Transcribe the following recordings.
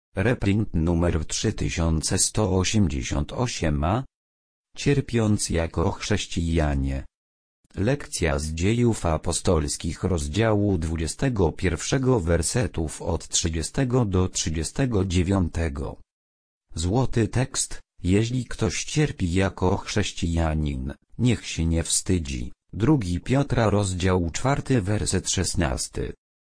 Reprint numer 3188a. Cierpiąc jako chrześcijanie. Lekcja z Dziejów Apostolskich rozdziału 21 wersetów od 30 do 39. Złoty tekst: jeśli ktoś cierpi jako chrześcijanin, niech się nie wstydzi. 2 Piotra rozdział 4 werset 16.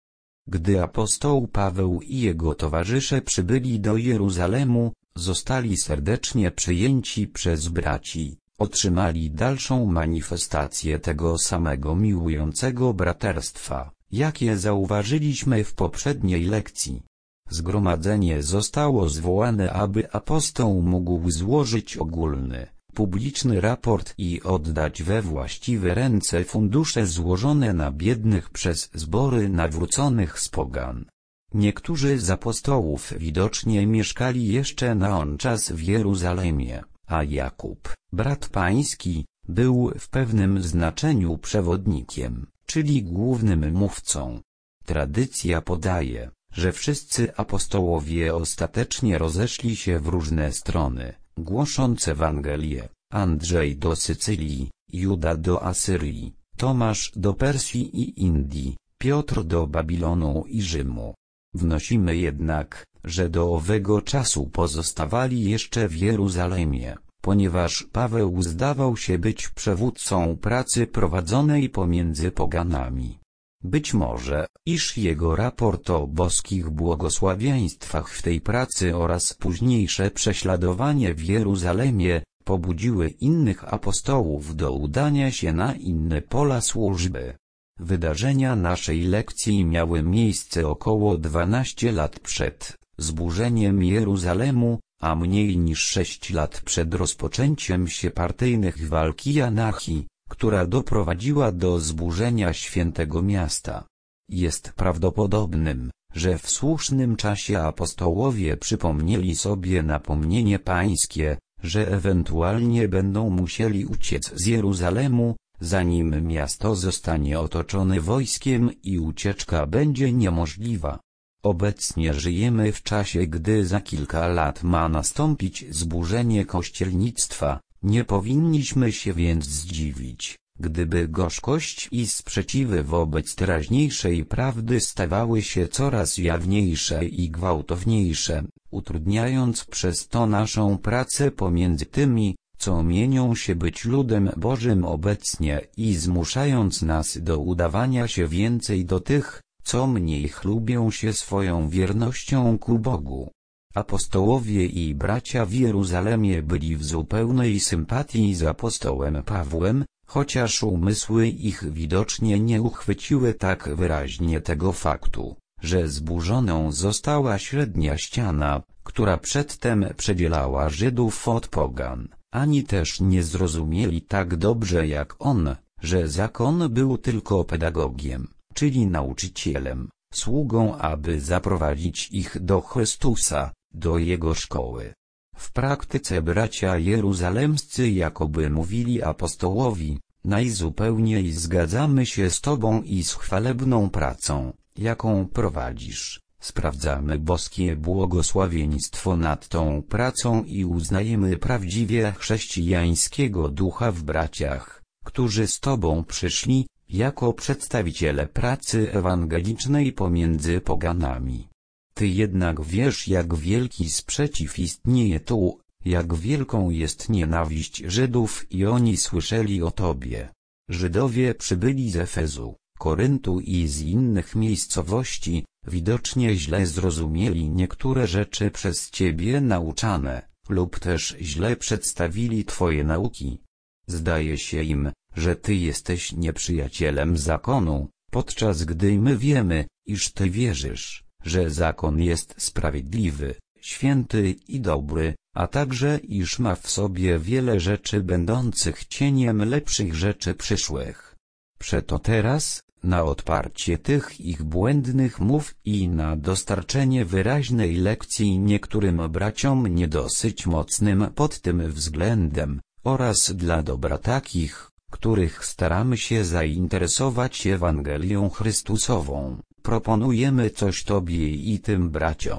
Gdy apostoł Paweł i jego towarzysze przybyli do Jeruzalemu, zostali serdecznie przyjęci przez braci, otrzymali dalszą manifestację tego samego miłującego braterstwa, jakie zauważyliśmy w poprzedniej lekcji. Zgromadzenie zostało zwołane, aby apostoł mógł złożyć ogólny, publiczny raport i oddać we właściwe ręce fundusze złożone na biednych przez zbory nawróconych z pogan. Niektórzy z apostołów widocznie mieszkali jeszcze na on czas w Jeruzalemie, a Jakub, brat pański, był w pewnym znaczeniu przewodnikiem, czyli głównym mówcą. Tradycja podaje, że wszyscy apostołowie ostatecznie rozeszli się w różne strony, głosząc Ewangelię: Andrzej do Sycylii, Juda do Asyrii, Tomasz do Persji i Indii, Piotr do Babilonu i Rzymu. Wnosimy jednak, że do owego czasu pozostawali jeszcze w Jeruzalemie, ponieważ Paweł zdawał się być przewódcą pracy prowadzonej pomiędzy poganami. Być może, iż jego raport o boskich błogosławieństwach w tej pracy oraz późniejsze prześladowanie w Jeruzalemie pobudziły innych apostołów do udania się na inne pola służby. Wydarzenia naszej lekcji miały miejsce około 12 lat przed zburzeniem Jeruzalemu, a mniej niż 6 lat przed rozpoczęciem się partyjnych walk i anarchii, która doprowadziła do zburzenia świętego miasta. Jest prawdopodobnym, że w słusznym czasie apostołowie przypomnieli sobie napomnienie pańskie, że ewentualnie będą musieli uciec z Jeruzalemu, zanim miasto zostanie otoczone wojskiem i ucieczka będzie niemożliwa. Obecnie żyjemy w czasie, gdy za kilka lat ma nastąpić zburzenie kościelnictwa. Nie powinniśmy się więc zdziwić, gdyby gorzkość i sprzeciwy wobec teraźniejszej prawdy stawały się coraz jawniejsze i gwałtowniejsze, utrudniając przez to naszą pracę pomiędzy tymi, co mienią się być ludem Bożym obecnie, i zmuszając nas do udawania się więcej do tych, co mniej chlubią się swoją wiernością ku Bogu. Apostołowie i bracia w Jeruzalemie byli w zupełnej sympatii z apostołem Pawłem, chociaż umysły ich widocznie nie uchwyciły tak wyraźnie tego faktu, że zburzoną została średnia ściana, która przedtem przedzielała Żydów od pogan, ani też nie zrozumieli tak dobrze jak on, że zakon był tylko pedagogiem, czyli nauczycielem, sługą, aby zaprowadzić ich do Chrystusa, do Jego szkoły. W praktyce bracia jeruzalemscy jakoby mówili apostołowi: najzupełniej zgadzamy się z Tobą i z chwalebną pracą, jaką prowadzisz. Sprawdzamy boskie błogosławieństwo nad tą pracą i uznajemy prawdziwie chrześcijańskiego ducha w braciach, którzy z Tobą przyszli, jako przedstawiciele pracy ewangelicznej pomiędzy poganami. Ty jednak wiesz, jak wielki sprzeciw istnieje tu, jak wielką jest nienawiść Żydów, i oni słyszeli o Tobie. Żydowie przybyli z Efezu, Koryntu i z innych miejscowości, widocznie źle zrozumieli niektóre rzeczy przez Ciebie nauczane, lub też źle przedstawili Twoje nauki. Zdaje się im, że Ty jesteś nieprzyjacielem zakonu, podczas gdy my wiemy, iż Ty wierzysz, że zakon jest sprawiedliwy, święty i dobry, a także iż ma w sobie wiele rzeczy będących cieniem lepszych rzeczy przyszłych. Przeto teraz, na odparcie tych ich błędnych mów i na dostarczenie wyraźnej lekcji niektórym braciom niedosyć mocnym pod tym względem, oraz dla dobra takich, których staramy się zainteresować Ewangelią Chrystusową, proponujemy coś Tobie i tym braciom,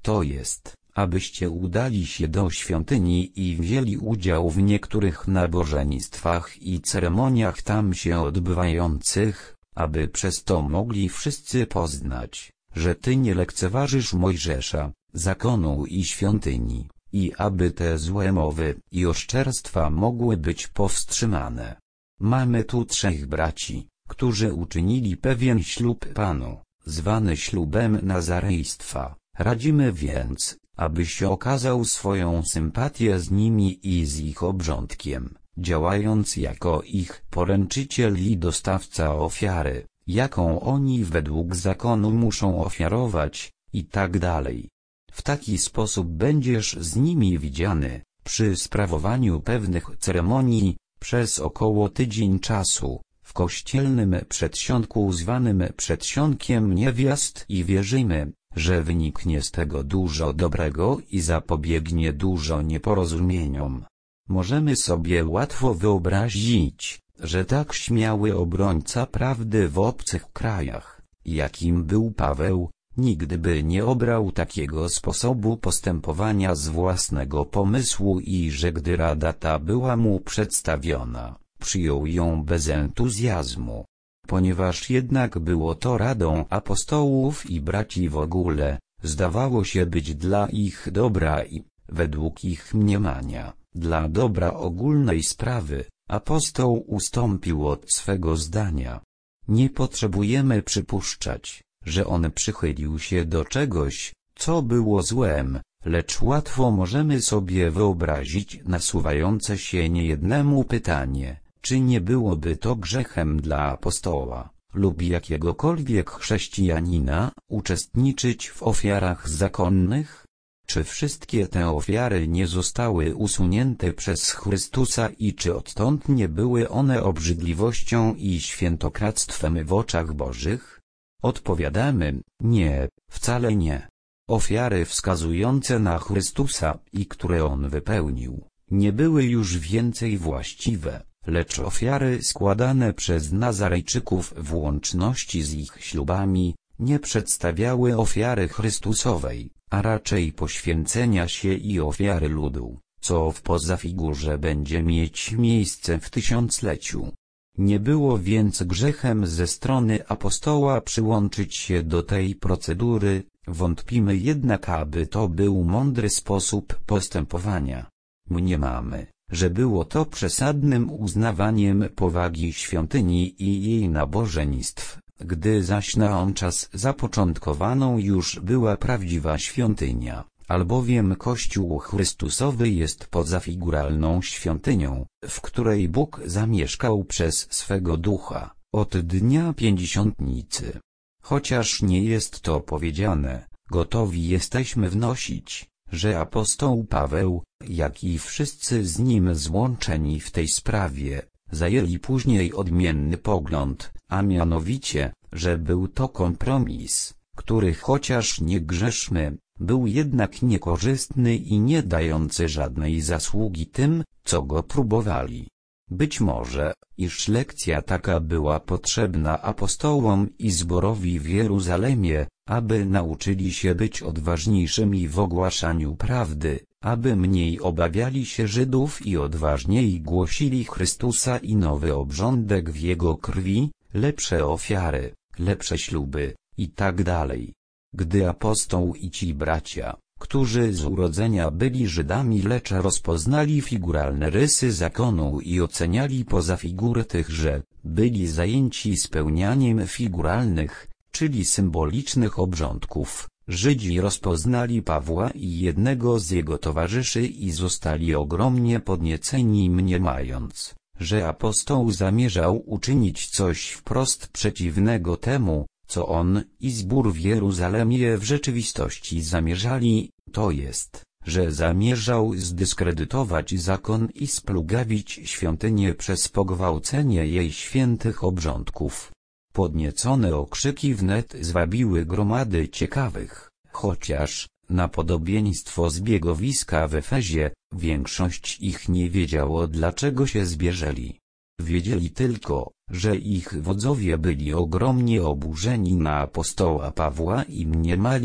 to jest, abyście udali się do świątyni i wzięli udział w niektórych nabożeństwach i ceremoniach tam się odbywających, aby przez to mogli wszyscy poznać, że ty nie lekceważysz Mojżesza, zakonu i świątyni, i aby te złe mowy i oszczerstwa mogły być powstrzymane. Mamy tu 3 braci, którzy uczynili pewien ślub Panu, zwany ślubem nazarejstwa. Radzimy więc, abyś okazał swoją sympatię z nimi i z ich obrządkiem, działając jako ich poręczyciel i dostawca ofiary, jaką oni według zakonu muszą ofiarować, i tak dalej. W taki sposób będziesz z nimi widziany, przy sprawowaniu pewnych ceremonii, przez około tydzień czasu, w kościelnym przedsionku zwanym przedsionkiem niewiast i wierzymy, że wyniknie z tego dużo dobrego i zapobiegnie dużo nieporozumieniom. Możemy sobie łatwo wyobrazić, że tak śmiały obrońca prawdy w obcych krajach, jakim był Paweł, nigdy by nie obrał takiego sposobu postępowania z własnego pomysłu i że gdy rada ta była mu przedstawiona, przyjął ją bez entuzjazmu. Ponieważ jednak było to radą apostołów i braci w ogóle, zdawało się być dla ich dobra i, według ich mniemania, dla dobra ogólnej sprawy, apostoł ustąpił od swego zdania. Nie potrzebujemy przypuszczać, że on przychylił się do czegoś, co było złem, lecz łatwo możemy sobie wyobrazić nasuwające się niejednemu pytanie, czy nie byłoby to grzechem dla apostoła, lub jakiegokolwiek chrześcijanina, uczestniczyć w ofiarach zakonnych? Czy wszystkie te ofiary nie zostały usunięte przez Chrystusa i czy odtąd nie były one obrzydliwością i świętokradztwem w oczach Bożych? Odpowiadamy, nie, wcale nie. Ofiary wskazujące na Chrystusa i które On wypełnił, nie były już więcej właściwe, lecz ofiary składane przez Nazarejczyków w łączności z ich ślubami, nie przedstawiały ofiary Chrystusowej, a raczej poświęcenia się i ofiary ludu, co w pozafigurze będzie mieć miejsce w tysiącleciu. Nie było więc grzechem ze strony apostoła przyłączyć się do tej procedury, wątpimy jednak, aby to był mądry sposób postępowania. Mniemamy, że było to przesadnym uznawaniem powagi świątyni i jej nabożeństw, gdy zaś na on czas zapoczątkowaną już była prawdziwa świątynia, albowiem Kościół Chrystusowy jest pozafiguralną świątynią, w której Bóg zamieszkał przez swego Ducha, od dnia Pięćdziesiątnicy. Chociaż nie jest to powiedziane, gotowi jesteśmy wnosić, że apostoł Paweł, jak i wszyscy z nim złączeni w tej sprawie, zajęli później odmienny pogląd, a mianowicie, że był to kompromis, który chociaż nie grzeszmy, był jednak niekorzystny i nie dający żadnej zasługi tym, co go próbowali. Być może, iż lekcja taka była potrzebna apostołom i zborowi w Jeruzalemie, aby nauczyli się być odważniejszymi w ogłaszaniu prawdy, aby mniej obawiali się Żydów i odważniej głosili Chrystusa i nowy obrządek w Jego krwi, lepsze ofiary, lepsze śluby, i tak dalej. Gdy apostoł i ci bracia, którzy z urodzenia byli Żydami, lecz rozpoznali figuralne rysy zakonu i oceniali poza figury tychże, byli zajęci spełnianiem figuralnych, czyli symbolicznych obrządków, Żydzi rozpoznali Pawła i jednego z jego towarzyszy i zostali ogromnie podnieceni, mniemając, że apostoł zamierzał uczynić coś wprost przeciwnego temu, co on i zbór w Jeruzalemie w rzeczywistości zamierzali, to jest, że zamierzał zdyskredytować zakon i splugawić świątynię przez pogwałcenie jej świętych obrządków. Podniecone okrzyki wnet zwabiły gromady ciekawych, chociaż, na podobieństwo zbiegowiska w Efezie, większość ich nie wiedziało, dlaczego się zbierzeli. Wiedzieli tylko, że ich wodzowie byli ogromnie oburzeni na apostoła Pawła i mniemali,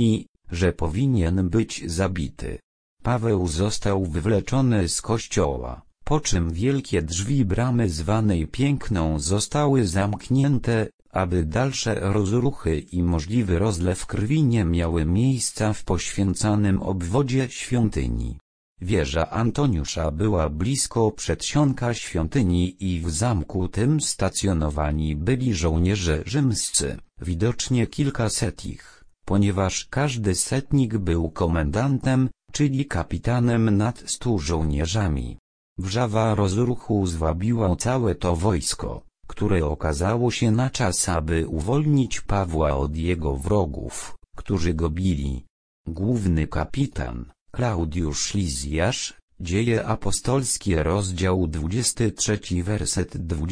że powinien być zabity. Paweł został wywleczony z kościoła, po czym wielkie drzwi bramy zwanej Piękną zostały zamknięte, aby dalsze rozruchy i możliwy rozlew krwi nie miały miejsca w poświęcanym obwodzie świątyni. Wieża Antoniusza była blisko przedsionka świątyni i w zamku tym stacjonowani byli żołnierze rzymscy, widocznie kilkaset ich, ponieważ każdy setnik był komendantem, czyli kapitanem nad 100 żołnierzami. Wrzawa rozruchu zwabiła całe to wojsko, które okazało się na czas, aby uwolnić Pawła od jego wrogów, którzy go bili. Główny kapitan, Klaudiusz Lizjasz, Dzieje apostolskie rozdział 23 werset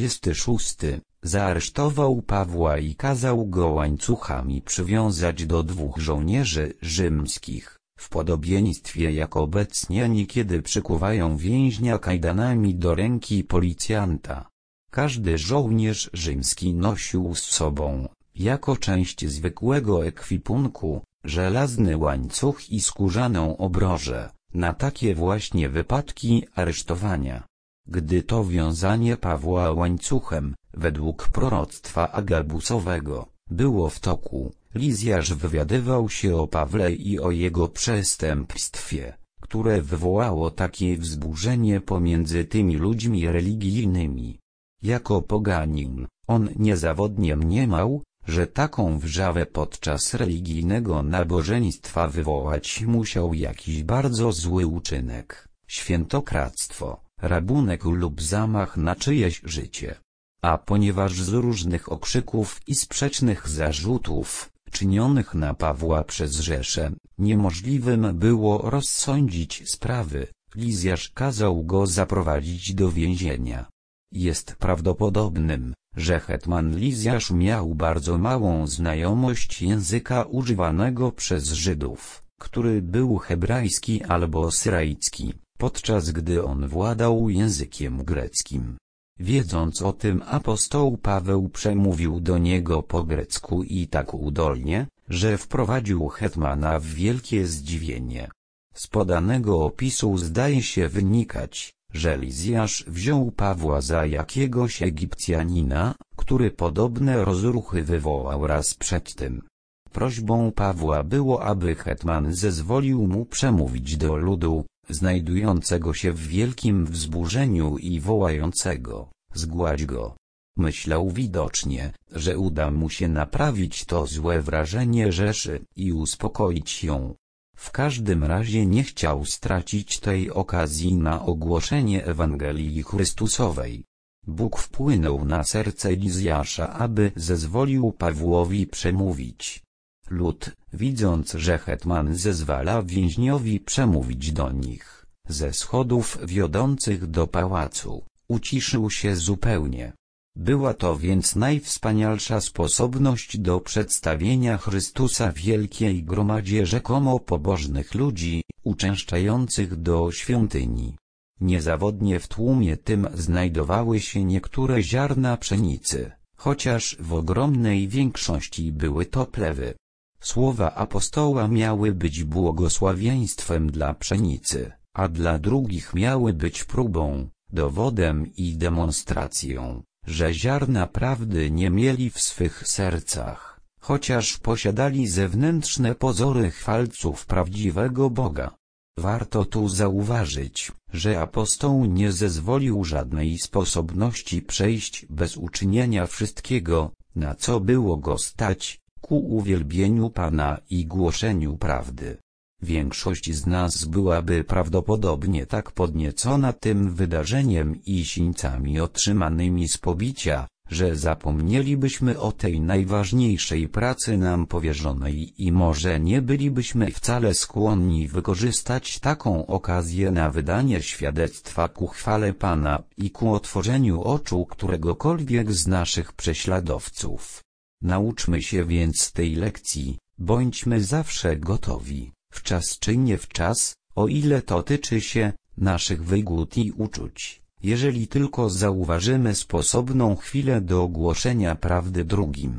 26, zaaresztował Pawła i kazał go łańcuchami przywiązać do 2 żołnierzy rzymskich, w podobieństwie jak obecnie niekiedy przykuwają więźnia kajdanami do ręki policjanta. Każdy żołnierz rzymski nosił z sobą, jako część zwykłego ekwipunku, żelazny łańcuch i skórzaną obrożę, na takie właśnie wypadki aresztowania. Gdy to wiązanie Pawła łańcuchem, według proroctwa agabusowego, było w toku, Lizjasz wywiadywał się o Pawle i o jego przestępstwie, które wywołało takie wzburzenie pomiędzy tymi ludźmi religijnymi. Jako poganin, on niezawodnie mniemał, że taką wrzawę podczas religijnego nabożeństwa wywołać musiał jakiś bardzo zły uczynek, świętokradztwo, rabunek lub zamach na czyjeś życie. A ponieważ z różnych okrzyków i sprzecznych zarzutów, czynionych na Pawła przez Rzeszę, niemożliwym było rozsądzić sprawy, Lizjasz kazał go zaprowadzić do więzienia. Jest prawdopodobnym, że hetman Lizjasz miał bardzo małą znajomość języka używanego przez Żydów, który był hebrajski albo syryjski, podczas gdy on władał językiem greckim. Wiedząc o tym, apostoł Paweł przemówił do niego po grecku i tak udolnie, że wprowadził hetmana w wielkie zdziwienie. Z podanego opisu zdaje się wynikać, że Lizjasz wziął Pawła za jakiegoś Egipcjanina, który podobne rozruchy wywołał raz przedtem. Prośbą Pawła było, aby hetman zezwolił mu przemówić do ludu, znajdującego się w wielkim wzburzeniu i wołającego: zgładź go. Myślał widocznie, że uda mu się naprawić to złe wrażenie Rzeszy i uspokoić ją. W każdym razie nie chciał stracić tej okazji na ogłoszenie Ewangelii Chrystusowej. Bóg wpłynął na serce Lizjasza, aby zezwolił Pawłowi przemówić. Lud, widząc, że hetman zezwala więźniowi przemówić do nich, ze schodów wiodących do pałacu, uciszył się zupełnie. Była to więc najwspanialsza sposobność do przedstawienia Chrystusa wielkiej gromadzie rzekomo pobożnych ludzi, uczęszczających do świątyni. Niezawodnie w tłumie tym znajdowały się niektóre ziarna pszenicy, chociaż w ogromnej większości były to plewy. Słowa apostoła miały być błogosławieństwem dla pszenicy, a dla drugich miały być próbą, dowodem i demonstracją, że ziarna prawdy nie mieli w swych sercach, chociaż posiadali zewnętrzne pozory chwalców prawdziwego Boga. Warto tu zauważyć, że apostoł nie zezwolił żadnej sposobności przejść bez uczynienia wszystkiego, na co było go stać, ku uwielbieniu Pana i głoszeniu prawdy. Większość z nas byłaby prawdopodobnie tak podniecona tym wydarzeniem i sińcami otrzymanymi z pobicia, że zapomnielibyśmy o tej najważniejszej pracy nam powierzonej i może nie bylibyśmy wcale skłonni wykorzystać taką okazję na wydanie świadectwa ku chwale Pana i ku otworzeniu oczu któregokolwiek z naszych prześladowców. Nauczmy się więc tej lekcji, bądźmy zawsze gotowi, wczas czy nie wczas, o ile to tyczy się naszych wygód i uczuć, jeżeli tylko zauważymy sposobną chwilę do głoszenia prawdy drugim.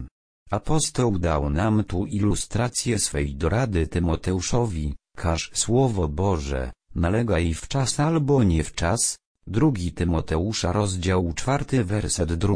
Apostoł dał nam tu ilustrację swej dorady Tymoteuszowi: każ Słowo Boże, nalegaj w czas albo nie w czas. 2 Tymoteusza rozdział 4 werset 2.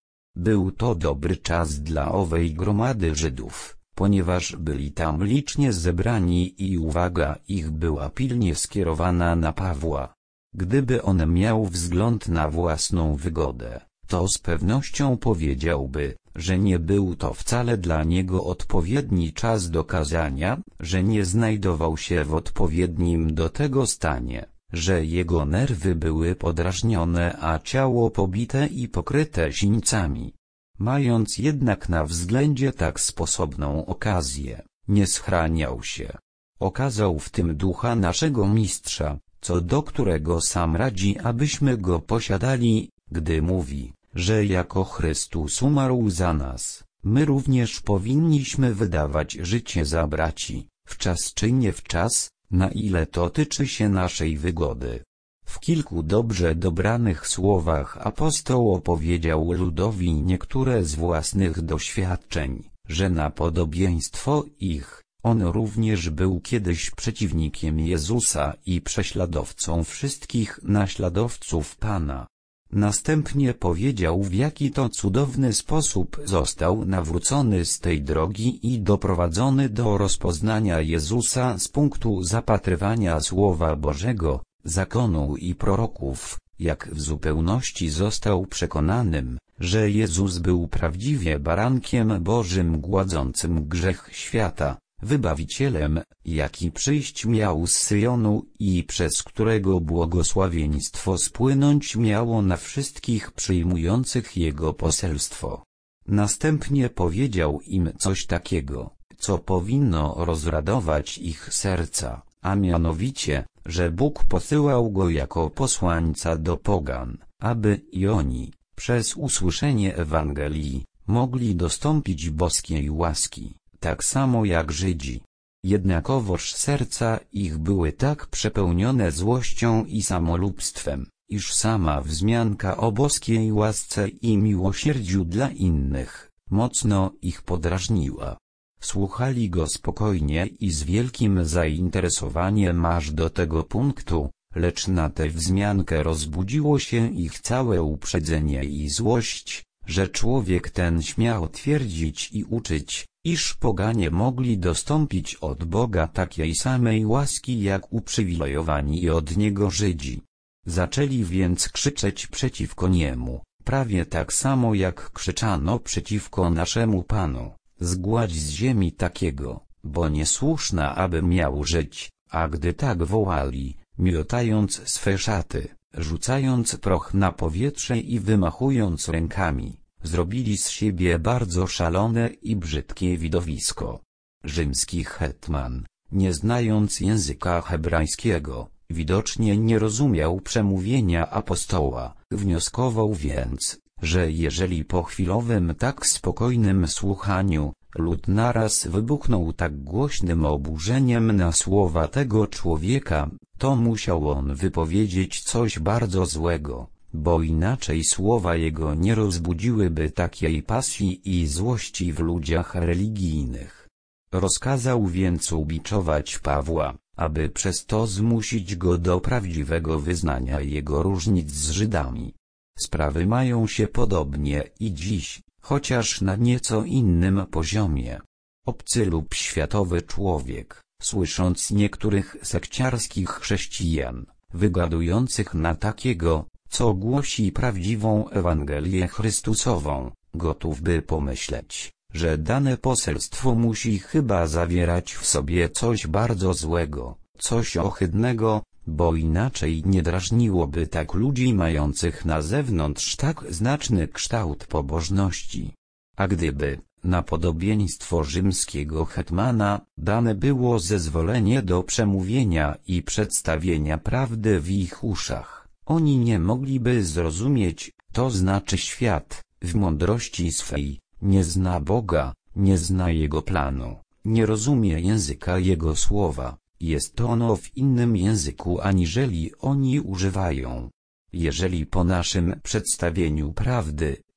Był to dobry czas dla owej gromady Żydów, ponieważ byli tam licznie zebrani i uwaga ich była pilnie skierowana na Pawła. Gdyby on miał wzgląd na własną wygodę, to z pewnością powiedziałby, że nie był to wcale dla niego odpowiedni czas do kazania, że nie znajdował się w odpowiednim do tego stanie, że jego nerwy były podrażnione a ciało pobite i pokryte sińcami. Mając jednak na względzie tak sposobną okazję, nie schraniał się. Okazał w tym ducha naszego mistrza, co do którego sam radzi, abyśmy go posiadali, gdy mówi, że jako Chrystus umarł za nas, my również powinniśmy wydawać życie za braci, w czas czy nie w czas, na ile to tyczy się naszej wygody. W kilku dobrze dobranych słowach apostoł opowiedział ludowi niektóre z własnych doświadczeń, że na podobieństwo ich, on również był kiedyś przeciwnikiem Jezusa i prześladowcą wszystkich naśladowców Pana. Następnie powiedział, w jaki to cudowny sposób został nawrócony z tej drogi i doprowadzony do rozpoznania Jezusa z punktu zapatrywania Słowa Bożego, zakonu i proroków, jak w zupełności został przekonanym, że Jezus był prawdziwie barankiem Bożym gładzącym grzech świata, Wybawicielem, jaki przyjść miał z Syjonu i przez którego błogosławieństwo spłynąć miało na wszystkich przyjmujących Jego poselstwo. Następnie powiedział im coś takiego, co powinno rozradować ich serca, a mianowicie, że Bóg posyłał Go jako posłańca do pogan, aby i oni, przez usłyszenie Ewangelii, mogli dostąpić boskiej łaski, tak samo jak Żydzi. Jednakowoż serca ich były tak przepełnione złością i samolubstwem, iż sama wzmianka o boskiej łasce i miłosierdziu dla innych, mocno ich podrażniła. Słuchali Go spokojnie i z wielkim zainteresowaniem aż do tego punktu, lecz na tę wzmiankę rozbudziło się ich całe uprzedzenie i złość, że człowiek ten śmiał twierdzić i uczyć, iż poganie mogli dostąpić od Boga takiej samej łaski jak uprzywilejowani od Niego Żydzi. Zaczęli więc krzyczeć przeciwko Niemu, prawie tak samo jak krzyczano przeciwko naszemu Panu: zgładź z ziemi takiego, bo niesłuszna aby miał żyć. A gdy tak wołali, miotając swe szaty, rzucając proch na powietrze i wymachując rękami, zrobili z siebie bardzo szalone i brzydkie widowisko. Rzymski hetman, nie znając języka hebrajskiego, widocznie nie rozumiał przemówienia apostoła, wnioskował więc, że jeżeli po chwilowym tak spokojnym słuchaniu, lud naraz wybuchnął tak głośnym oburzeniem na słowa tego człowieka, to musiał on wypowiedzieć coś bardzo złego, bo inaczej słowa jego nie rozbudziłyby takiej pasji i złości w ludziach religijnych. Rozkazał więc ubiczować Pawła, aby przez to zmusić go do prawdziwego wyznania jego różnic z Żydami. Sprawy mają się podobnie i dziś, chociaż na nieco innym poziomie. Obcy lub światowy człowiek, słysząc niektórych sekciarskich chrześcijan, wygadujących na takiego, co głosi prawdziwą Ewangelię Chrystusową, gotów by pomyśleć, że dane poselstwo musi chyba zawierać w sobie coś bardzo złego, coś ohydnego, bo inaczej nie drażniłoby tak ludzi mających na zewnątrz tak znaczny kształt pobożności. A gdyby, na podobieństwo rzymskiego hetmana, dane było zezwolenie do przemówienia i przedstawienia prawdy w ich uszach, oni nie mogliby zrozumieć, to znaczy świat, w mądrości swej, nie zna Boga, nie zna Jego planu, nie rozumie języka Jego słowa, jest ono w innym języku aniżeli oni używają. Jeżeli po naszym przedstawieniu prawdy,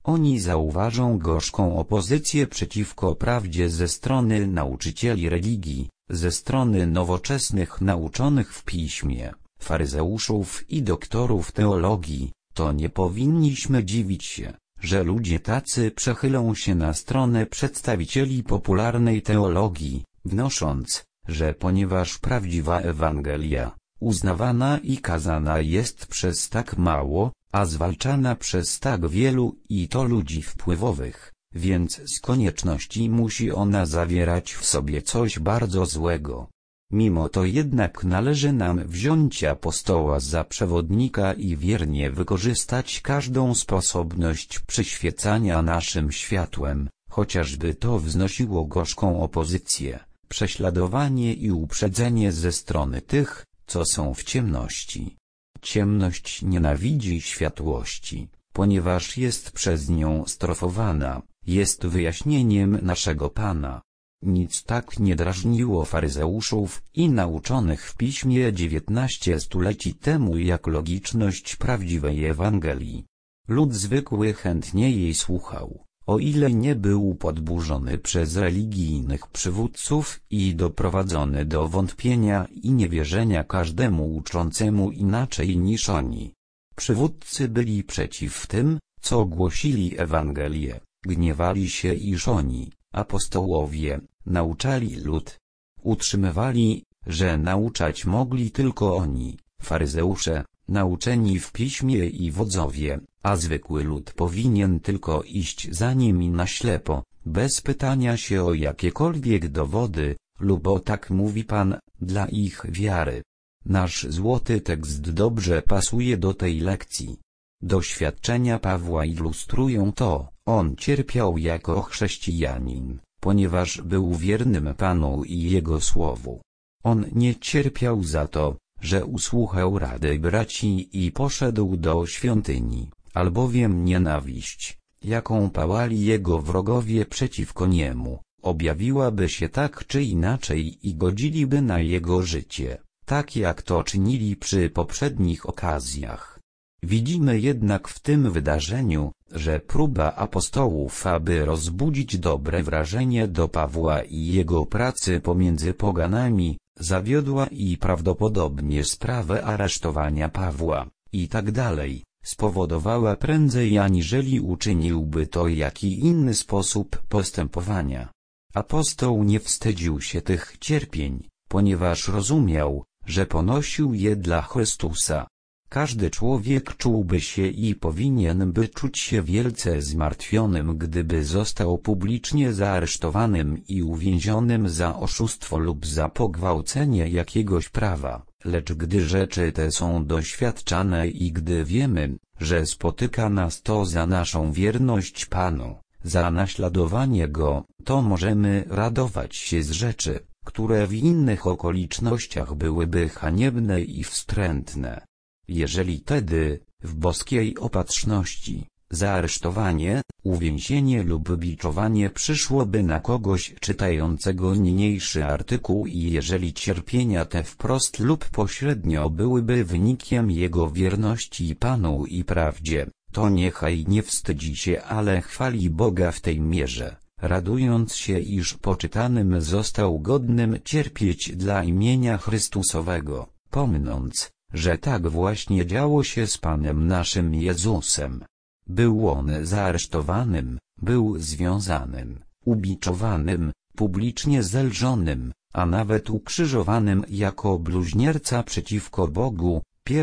Oni zauważą gorzką opozycję przeciwko prawdzie ze strony nauczycieli religii, ze strony nowoczesnych nauczonych w piśmie, faryzeuszów i doktorów teologii. To nie powinniśmy dziwić się, że ludzie tacy przechylą się na stronę przedstawicieli popularnej teologii, wnosząc, że ponieważ prawdziwa Ewangelia, uznawana i kazana jest przez tak mało, a zwalczana przez tak wielu i to ludzi wpływowych, więc z konieczności musi ona zawierać w sobie coś bardzo złego. Mimo to jednak należy nam wziąć apostoła za przewodnika i wiernie wykorzystać każdą sposobność przyświecania naszym światłem, chociażby to wznosiło gorzką opozycję, prześladowanie i uprzedzenie ze strony tych, co są w ciemności. Ciemność nienawidzi światłości, ponieważ jest przez nią strofowana, jest wyjaśnieniem naszego Pana. Nic tak nie drażniło faryzeuszów i nauczonych w piśmie 19 stuleci temu jak logiczność prawdziwej Ewangelii. Lud zwykły chętnie jej słuchał, o ile nie był podburzony przez religijnych przywódców i doprowadzony do wątpienia i niewierzenia każdemu uczącemu inaczej niż oni. Przywódcy byli przeciw tym, co głosili Ewangelię, gniewali się iż oni, apostołowie, nauczali lud. Utrzymywali, że nauczać mogli tylko oni, faryzeusze, nauczeni w piśmie i wodzowie, a zwykły lud powinien tylko iść za nimi na ślepo, bez pytania się o jakiekolwiek dowody, lub o tak mówi Pan, dla ich wiary. Nasz złoty tekst dobrze pasuje do tej lekcji. Doświadczenia Pawła ilustrują to, on cierpiał jako chrześcijanin, ponieważ był wiernym Panu i Jego słowu. On nie cierpiał za to, że usłuchał rady braci i poszedł do świątyni, albowiem nienawiść, jaką pałali jego wrogowie przeciwko niemu, objawiłaby się tak czy inaczej i godziliby na jego życie, tak jak to czynili przy poprzednich okazjach. Widzimy jednak w tym wydarzeniu, że próba apostołów, aby rozbudzić dobre wrażenie do Pawła i jego pracy pomiędzy poganami, zawiodła i prawdopodobnie sprawę aresztowania Pawła, i tak dalej, spowodowała prędzej aniżeli uczyniłby to jaki inny sposób postępowania. Apostoł nie wstydził się tych cierpień, ponieważ rozumiał, że ponosił je dla Chrystusa. Każdy człowiek czułby się i powinien by czuć się wielce zmartwionym, gdyby został publicznie zaaresztowanym i uwięzionym za oszustwo lub za pogwałcenie jakiegoś prawa, lecz gdy rzeczy te są doświadczane i gdy wiemy, że spotyka nas to za naszą wierność Panu, za naśladowanie Go, to możemy radować się z rzeczy, które w innych okolicznościach byłyby haniebne i wstrętne. Jeżeli tedy, w boskiej opatrzności, zaaresztowanie, uwięzienie lub biczowanie przyszłoby na kogoś czytającego niniejszy artykuł i jeżeli cierpienia te wprost lub pośrednio byłyby wynikiem jego wierności Panu i prawdzie, to niechaj nie wstydzi się, ale chwali Boga w tej mierze, radując się, iż poczytanym został godnym cierpieć dla imienia Chrystusowego, pomnąc, że tak właśnie działo się z Panem naszym Jezusem. Był on zaaresztowanym, był związanym, ubiczowanym, publicznie zelżonym, a nawet ukrzyżowanym jako bluźnierca przeciwko Bogu.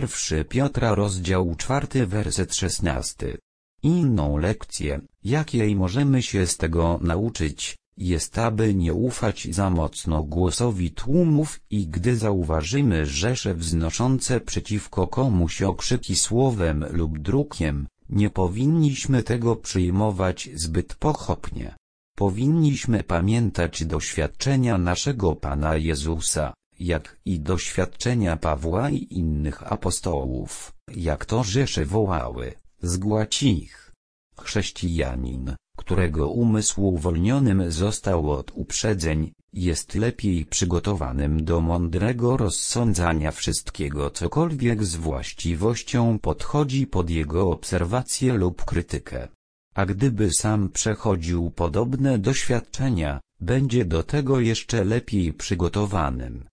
1 Piotra rozdział 4 werset 16. Inną lekcję, jakiej możemy się z tego nauczyć, jest aby nie ufać za mocno głosowi tłumów i gdy zauważymy rzesze wznoszące przeciwko komuś okrzyki słowem lub drukiem, nie powinniśmy tego przyjmować zbyt pochopnie. Powinniśmy pamiętać doświadczenia naszego Pana Jezusa, jak i doświadczenia Pawła i innych apostołów, jak to rzesze wołały, zgładź ich. Chrześcijanin, którego umysł uwolnionym został od uprzedzeń, jest lepiej przygotowanym do mądrego rozsądzania wszystkiego, cokolwiek z właściwością podchodzi pod jego obserwację lub krytykę. A gdyby sam przechodził podobne doświadczenia, będzie do tego jeszcze lepiej przygotowanym.